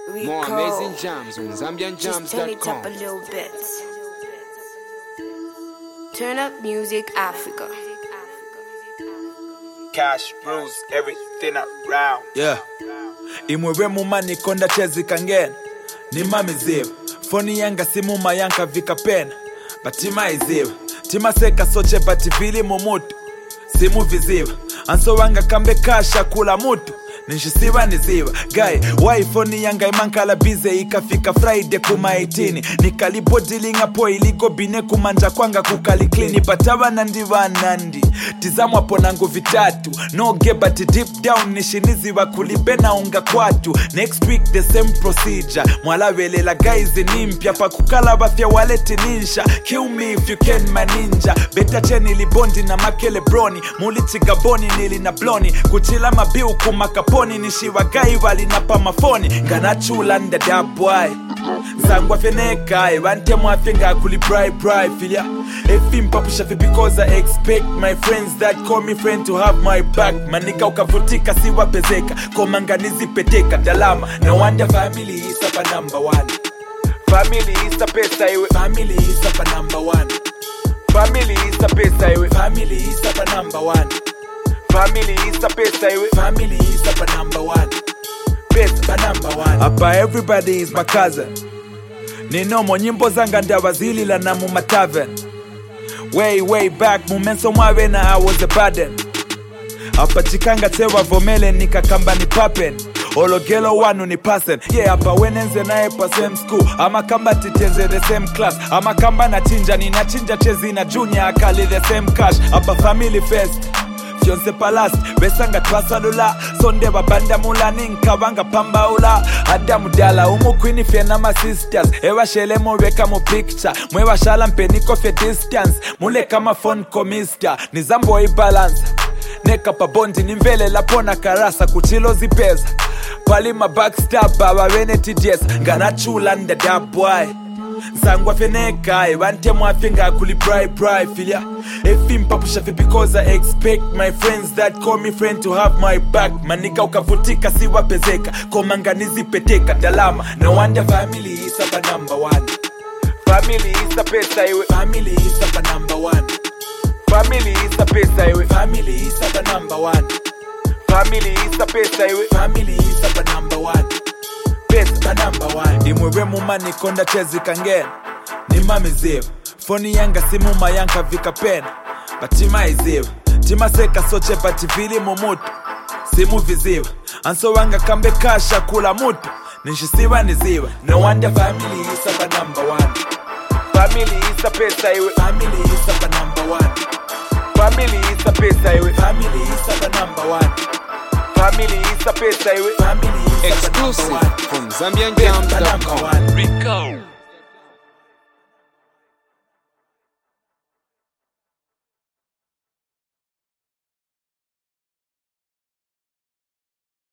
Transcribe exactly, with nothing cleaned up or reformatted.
More amazing jams on Zambian Jams dot com. Just turn it up a little bit. Turn up music, Africa. Cash rules everything around. Yeah. Imwewe mumani konda chezi kangen. Ni mami ziv. Foni yanga simu mayanka vika pen. Batima iziv. Tima seka soche bativili mumutu. Simu viziv. Anso wanga kambe kasha kula mutu. Nishisiva niziva. Guy, why foni yanga imankala bize ikafika Friday kuma eighteen. Nikalipo dilinga po iliko bine kumanja kwanga kukali clean. Patawa nandi wa nandi. Tizamwa ponangu vitatu. No geba ti deep down nishiniziva kulibena unga kwatu. Next week the same procedure. Mwala welela guys nimpya pa kukala bafya waleti ninsha. Kill me if you can my ninja. Beta cheni libondi na makele broni. Muliti gaboni nili na bloni. Kuchila mabiu kumakaponi. Nishiwa gai wali na pa mafoni. Ngana chula nda da boy. Zangwa feneka. Wante mwafinga kuli bri bri filia. Efi mpapusha fi because I expect my friends that call me friend to have my back. Manika ukavutika siwa pezeka. Komanganizi peteka dalama. No wonder family is up a number one. Family is a pesa iwe. Family is up a number one. Family is a pesa iwe. Family is up a number one. Family is a pesa iwe. Family is up a number one. Pesa number one. Apa everybody is my cousin. Ninomo nyimbo zanga ndawazili la na mumataven. Way way back mumenso mwawe na I was a burden. Apa chikanga tewa vomele nikakamba ni papen. Ologelo wanu ni pasen. Yeah, apa wenenze nae pa same school. Ama kamba titenze the same class. Ama kamba na chinja ni na chinja chezi na junior akali the same cash. Apa family first. Fiance palast, besanga twasalula. Sonde babanda mula ninka wanga pambaula. Adamu dala umu queeni fiena ma sisters. Ewa shele mo weka mo picture. Mwewa shala mpeniko fe distance. Mule kama phone comista. Nizambo i-balance. Neka pa bondi nimvele la pona karasa. Kuchilo zipeza. Pali ma backstabber wa wene T D S. Ngana chula nda da boy. Zangwa feneka, wante mwafinga kuli bri bri filia. Efi mpapusha fi because I expect my friends that call me friend to have my back. Manika ukavutika siwa pezeka. Komanganizi peteka dalama. No wonder family is up a number one. Family is a pesa iwe. Family is up a number one. Family is a pesa iwe. Family is up a number one. Family is a pesa iwe. Family is up a number one. Pesa number one. Imwewe mumani konda chezi kangen. Ni mami ziv. Foni yanga simu mayanka vika pen. Batima iziv. Tima seka soche bativili mumutu. Simu viziv. Anso wanga kambe kasha kula mutu. Nishisiwa niziva. No wonder family is up a number one. Family is a pesa iwe. Family is up a number one. Family is a pesa iwe. Family is up a number one. Family is a pesa iwe. Family is up a number one. Exclusive from Zambian Jams dot com. Rico.